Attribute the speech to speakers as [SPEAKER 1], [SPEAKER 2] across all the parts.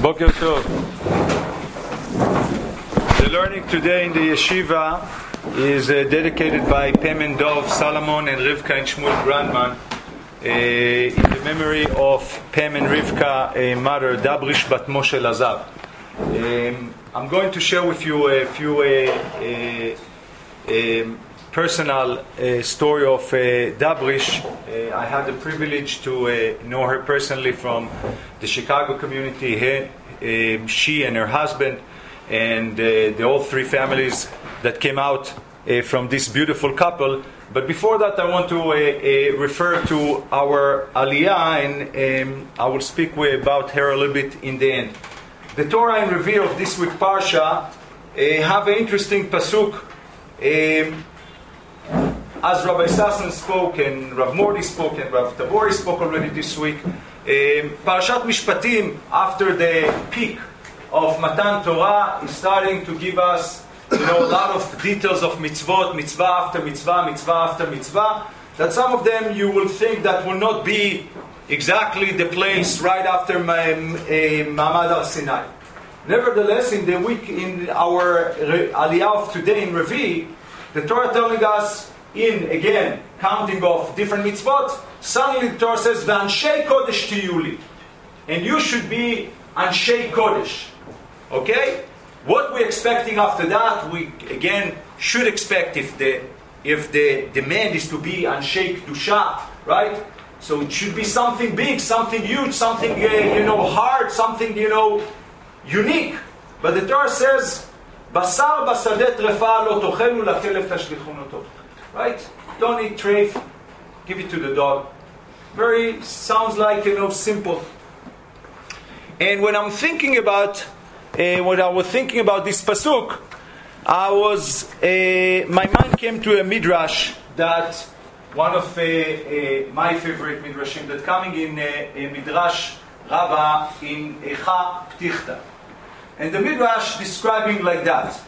[SPEAKER 1] Boker Tov. The learning today in the yeshiva is dedicated by Pem and Dov Solomon and Rivka and Shmuel Grandman in the memory of Pem and Rivka, mother Dabrish Bat Moshe Lazav. I'm going to share with you a few personal story of Dabrish. I had the privilege to know her personally from the Chicago community. She and her husband and the all three families that came out from this beautiful couple. But before that, I want to refer to our Aliyah, and I will speak about her a little bit in the end. The Torah and review of this week Parsha have an interesting pasuk. As Rabbi Sasson spoke, and Rav Mordi spoke, and Rav Tabori spoke already this week, Parashat Mishpatim, after the peak of Matan Torah, is starting to give us, a lot of details of mitzvot, mitzvah after mitzvah, mitzvah after mitzvah, that some of them you will think that will not be exactly the place right after Ma'amad Har Sinai. Nevertheless, in the week, in our Aliyah of today in Revi, the Torah telling us, in again counting of different mitzvot, suddenly the Torah says V'anshei kodesh tiyuli, and you should be anshei kodesh. Okay, what we're expecting after that, we again should expect if the demand is to be anshei kedusha, right? So it should be something big, something huge, something hard, something unique. But the Torah says basar basadet refa lo tochelu lakelev tashlichun oto. Right? Don't eat treif, give it to the dog. Sounds like, simple. And when I'm thinking about, when I was thinking about this pasuk, my mind came to a midrash that, one of my favorite midrashim, that coming in a midrash Rabbah in Echa Ptichta. And the midrash describing like that.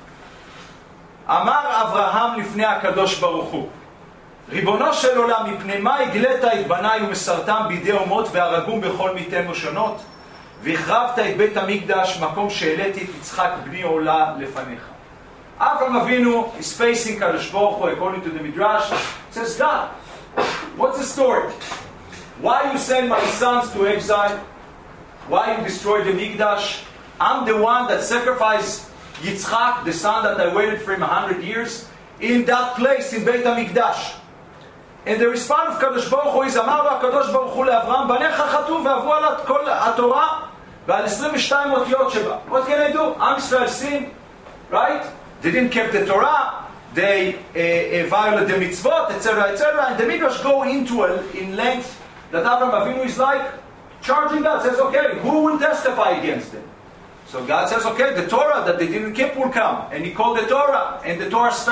[SPEAKER 1] אמר אברהם לפני הקדוש ברוך הוא, ריבונו של עולם, מפני מה הגלת את בניי ומסרתם בידי אומות והרגום בכל מיתנו שונות, והחרבת את בית המקדש, מקום שהעליתי את יצחק בני עולה לפניך. Avraham Avinu is facing Kadosh Baruch Hu, according to the midrash, says, God, what's the story? Why you send my sons to exile? Why you destroy the Mikdash? I'm the one that sacrificed Yitzchak, the son that I waited for him 100 years, in that place, in Beit HaMikdash. And the response of Kadosh Baruch Hu is, אמר לו הקדוש ברוך הוא לאברהם, בניך חטאו ועברו על כל התורה ועל 22 אותיות שבה. What can I do? Am Yisrael sin, right? They didn't keep the Torah, they violated the mitzvot, etc., etc. And the Midrash go into in length that Avraham Avinu is like charging God, says, okay, who will testify against them? So God says, okay, the Torah that they didn't keep will come. And he called the Torah. And the Torah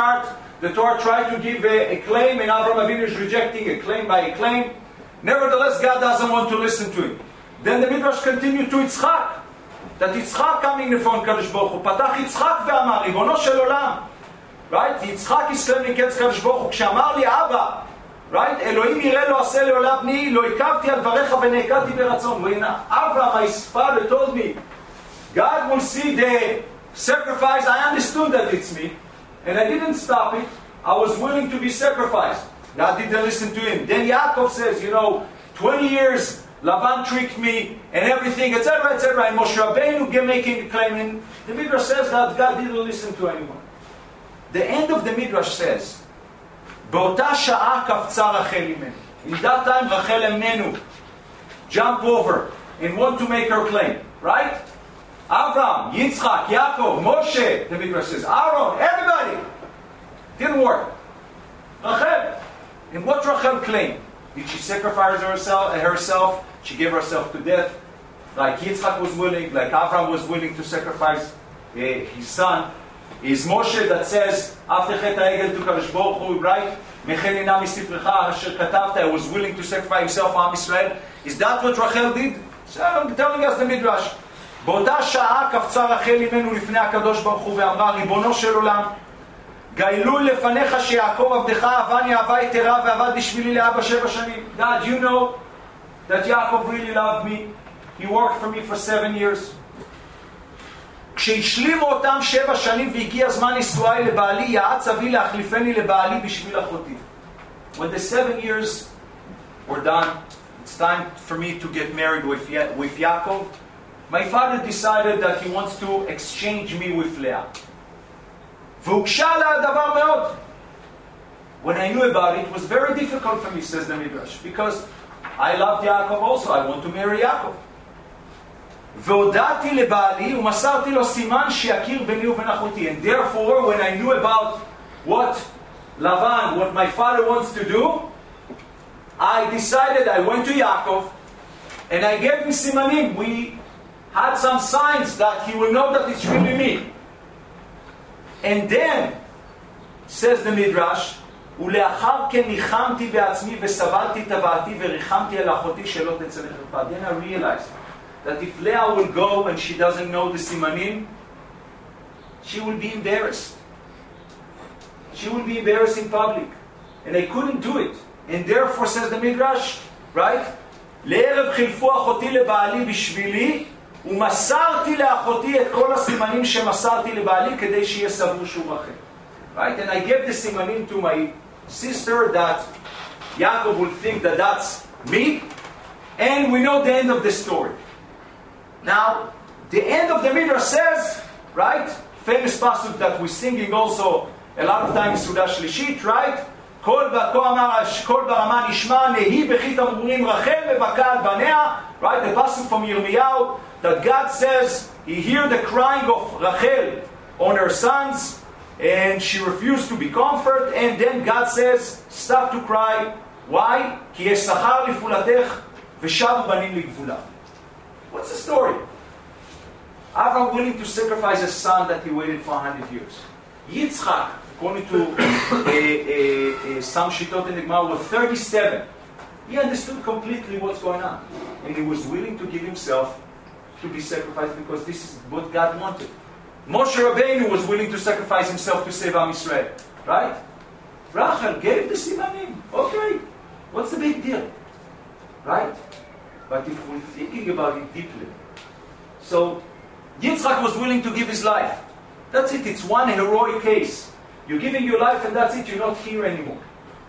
[SPEAKER 1] tried to give a claim, and Avraham Avinu is rejecting a claim by a claim. Nevertheless, God doesn't want to listen to him. Then the Midrash continued to Yitzchak. That Yitzchak coming in front of Kadosh Baruch Hu. פתח יצחק ואמר, ריבונו של עולם. Right? Yitzchak is claiming against Kadosh Baruch Hu. כשאמר לי אבא, right? אלוהים יראה לו עשה לעולם בני, לא עקבתי על דבריך ונעקדתי ברצון. When Abraham, my father, told me, God will see the sacrifice. I understood that it's me, and I didn't stop it. I was willing to be sacrificed. God didn't listen to him. Then Yaakov says, 20 years, Lavan tricked me, and everything, etc., etc. And Moshe Rabbeinu making a claim, and the Midrash says that God didn't listen to anyone. The end of the Midrash says, באותה שעה קפצה רחל אימנו. In that time, Rachel Emenu jump over and want to make her claim. Right? Avraham, Yitzchak, Yaakov, Moshe, the Midrash says, Aaron, everybody. Didn't work. Rachel. And what Rachel claimed? Did she sacrifice herself? She gave herself to death. Like Yitzchak was willing, like Avraham was willing to sacrifice his son. Is Moshe that says, after Chet HaEgel to Kadosh Baruch Hu, right? Mechel ina misifrecha asher katavta, was willing to sacrifice himself for Am Yisrael. Is that what Rachel did? So I'm telling us the Midrash. באותה שעה קפצה רחל אימנו לפני הקדוש ברוך הוא ואמרה, ריבונו של עולם, גאלו לפניך שיעקב עבדך אהבני אהבה יתרה ועבד בשבילי לאבא 7 שנים. God, you know that Yaakov really loved me. He worked for me for 7 years. כשהשלימו אותם 7 שנים והגיע זמן נישואיי לבעלי, יעץ אבי להחליפני לבעלי בשביל אחותי. When the 7 years were done, it's time for me to get married with Yaakov. My father decided that he wants to exchange me with Leah. והוקשה לה הדבר מאוד. When I knew about it, it was very difficult for me, says the Midrash, because I loved Yaakov also. I want to marry Yaakov. והודעתי לבעלי ומסרתי לו סימן שיכיר ביני ובין אחותי. And therefore, when I knew about what Lavan, what my father wants to do, I decided, I went to Yaakov and I gave him simanim. We had some signs that he will know that it's really me. And then, says the Midrash, ולאחר כן ניחמתי בעצמי וסבלתי תבעתי וריחמתי על אחותי שלא תצא לחרפה. Then I realized that if Leah will go and she doesn't know the simanim, she will be embarrassed. She will be embarrassed in public. And I couldn't do it. And therefore, says the Midrash, right? לערב חילפו אחותי לבעלי בשבילי, ומסרתי לאחותי את כל הסימנים שמסרתי לבעלי כדי שיהיה סבור שהוא רחל. Right? And I gave the simanim to my sister that Yaakov will think that that's me. And we know the end of the story. Now, the end of the Midrash says, right? Famous pasuk that we're singing also a lot of times, Suda Shlishit, right? כל ברמה נשמע נהי בכי תמרורים רחל מבכה על בניה, right? The pasuk from Yirmiyahu, that God says he heard the crying of Rachel on her sons, and she refused to be comforted, and then God says, stop to cry. Why? כי יש שכר לפעולתך ושבו בנים לגבולה. What's the story? Abraham willing to sacrifice a son that he waited for 100 years. Yitzchak, according to some shitot in the Gemara, was 37. He understood completely what's going on. And he was willing to give himself to be sacrificed because this is what God wanted. Moshe Rabbeinu was willing to sacrifice himself to save Am Yisrael. Right? Rachel gave the simanim. Okay. What's the big deal? Right? But if we're thinking about it deeply, so Yitzchak was willing to give his life. That's it. It's one heroic case. You're giving your life and that's it. You're not here anymore.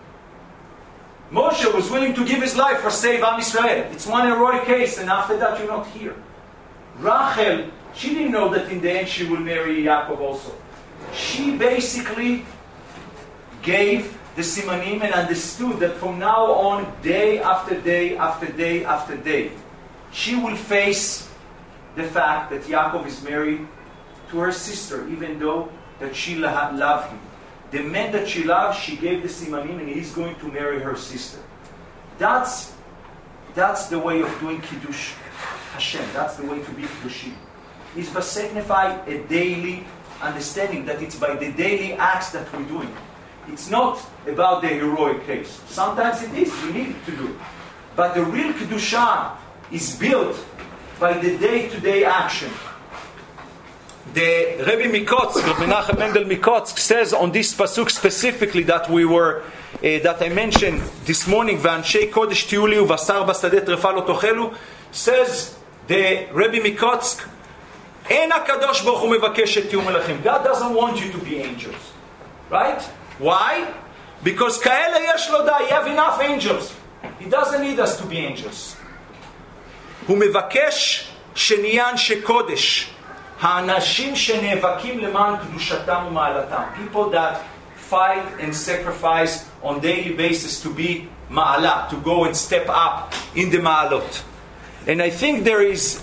[SPEAKER 1] Moshe was willing to give his life for save Am Yisrael. It's one heroic case and after that you're not here. Rachel, she didn't know that in the end she will marry Yaakov also. She basically gave the simanim and understood that from now on, day after day after day after day, she will face the fact that Yaakov is married to her sister, even though that she loved him. The man that she loved, she gave the simanim and he's going to marry her sister. That's the way of doing Kiddush Hashem. That's the way to be Kiddushim. It's to signify a daily understanding that it's by the daily acts that we're doing. It's not about the heroic case. Sometimes it is, we need to do it. But the real Kedusha is built by the day-to-day action. The Rebbe Mikotsk, Rabbi Menachem Mendel Mikotsk, says on this pasuk specifically that I mentioned this morning, "V'anshei kodesh tiyu li uvasar basade trefa lo tochelu," says the Rebbe Mikotsk, "En HaKadosh Baruch Hu mevakesh et tiyu melachim." God doesn't want you to be angels, right? Why? Because kaele yesh lo da, you have enough angels. He doesn't need us to be angels. הוא מבקש שנהיה אנשי קודש, האנשים שנאבקים למען קדושתם ומעלתם. People that fight and sacrifice on daily basis to be ma'ala, to go and step up in the ma'alot. And I think there is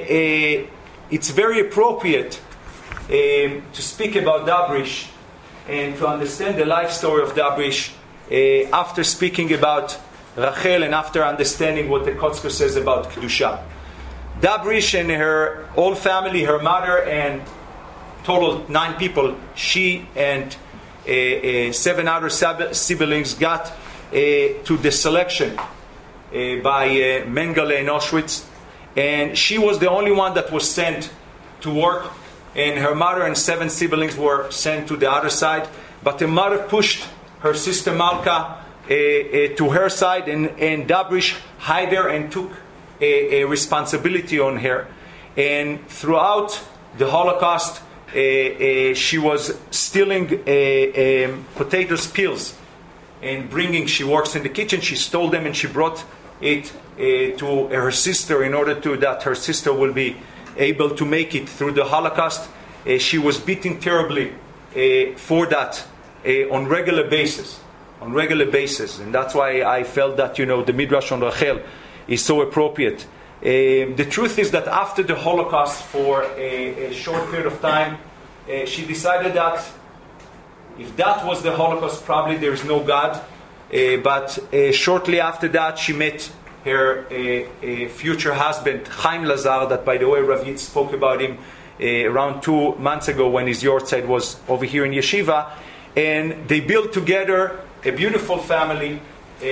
[SPEAKER 1] it's very appropriate to speak about Dabrish and to understand the life story of Dabrish after speaking about Rachel and after understanding what the Kotzker says about Kedusha. Dabrish and her whole family, her mother and total 9 people, she and 7 other siblings got to the selection by Mengele in Auschwitz. And she was the only one that was sent to work. And her mother and 7 siblings were sent to the other side. But the mother pushed her sister Malka to her side, and Dabrish hid her and took a responsibility on her. And throughout the Holocaust, she was stealing potato peels and bringing. She works in the kitchen. She stole them and she brought it to her sister in order that her sister will be able to make it through the Holocaust. She was beaten terribly for that on regular basis, and that's why I felt that the Midrash on Rachel is so appropriate. The truth is that after the Holocaust, for a short period of time, she decided that if that was the Holocaust, probably there is no God. But shortly after that, she met her future husband, Chaim Lazar, that, by the way, Rav Yitz spoke about him around 2 months ago when his yortzeit was over here in Yeshiva. And they built together a beautiful family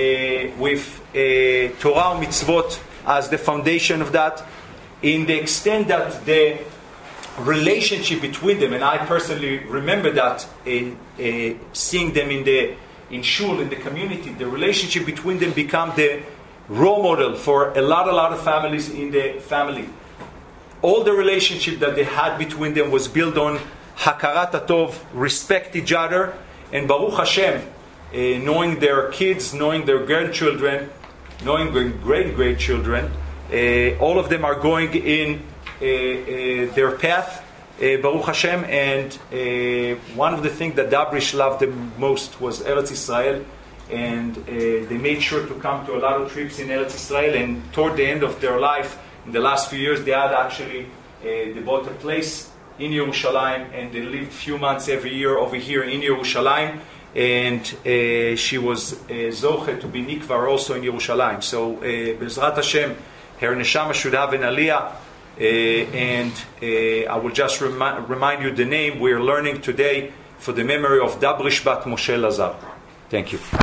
[SPEAKER 1] with Torah and mitzvot as the foundation of that, in the extent that the relationship between them, and I personally remember that seeing them in shul, in the community, the relationship between them became the role model for a lot of families in the family. All the relationship that they had between them was built on hakarat hatov, respect each other, and Baruch Hashem, knowing their kids, knowing their grandchildren, knowing their great-grandchildren, all of them are going in their path, Baruch Hashem. And one of the things that Dabrish loved the most was Eretz Israel, and they made sure to come to a lot of trips in Eretz Israel. And toward the end of their life, in the last few years, they had actually they bought a place in Yerushalayim, and they lived a few months every year over here in Yerushalayim. And she was zoche to be nikvar also in Yerushalayim. So Bezrat Hashem, her neshama should have an aliyah. And I will just remind you the name we're learning today for the memory of Dabrish Bat Moshe Lazar. Thank you.